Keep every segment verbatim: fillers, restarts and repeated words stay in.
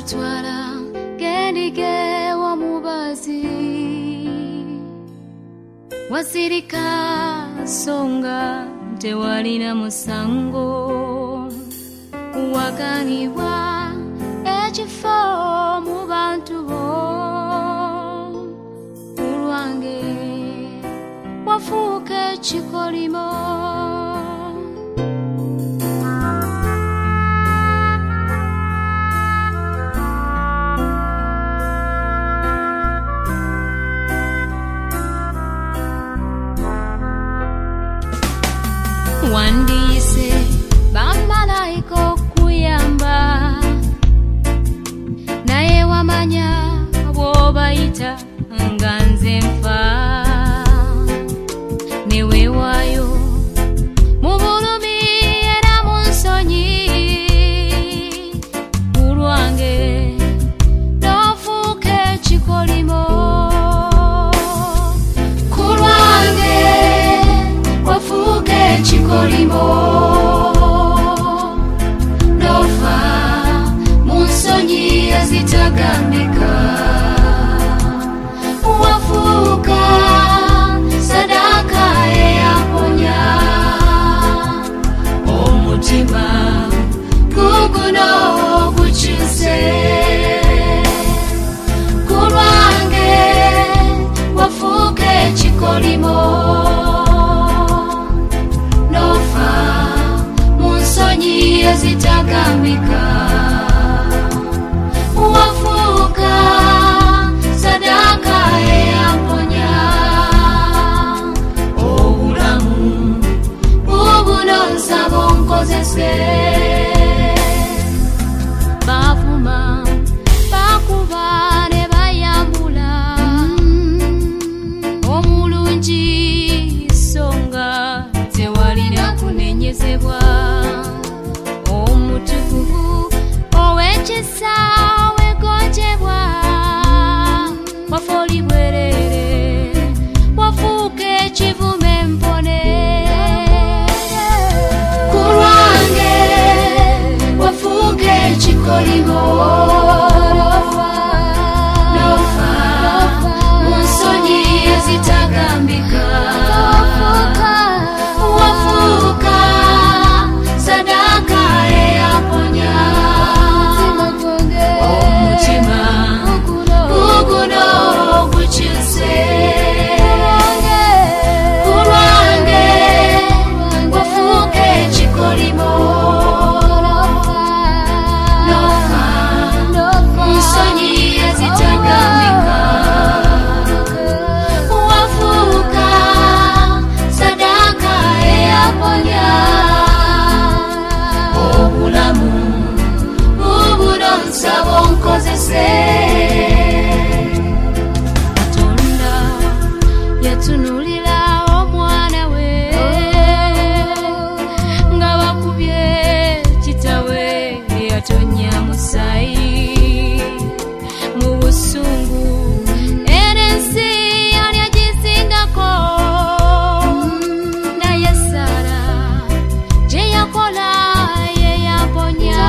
bakutwala gendige wa mubazi wasirika songa tewalina musango waganibwa ekifo mu bantu bo kulwange wafuuka ekikolimo wandiyise bamalayika okuyamba naye wamanya bw'obayita nga nze nfa neweewaayo mu bulumi era mu nsonyi kulwange n'ofuuka ekikolimo kulwange wafuuka ekikolimo nofa mu nsonyi ezitagambika wafuuka sadaka eyaponya omutima guguno gukyuse kulwange wafuuka ekikolimo nofa mu nsonyi ezitagambika wafuuka sadaka eyaponya obulamu bubuno nsaba onkozese bavuma bakuba ne bayambula omulungi songa tewalina kunenyezebwa omutukuvu ow'ekisa wegonjebwa wafoli bwerere wafuuka ekivume mpone kulwange wafuuka ekikolimo nofa mu nsonyi ezitagambika wafuuka sadaka eyaponya omutima guguno gukyuse kulwange wafuuka ekikolimo nofa mu nsonyi ezitagambika wafuuka sadaka eyaponya obulamu bubuno nsaba onkozese Katonda yatunulira omwana we nga bakubye kitawe yatonya musaayi mu busungu era ensi yali agizingako naye Sara gye yakola ye yaponya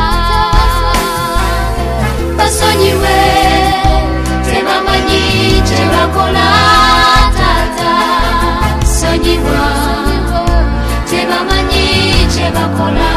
basonyiwe tebamanyi kye bakola taata sonyiwa tebamanyi kye bakola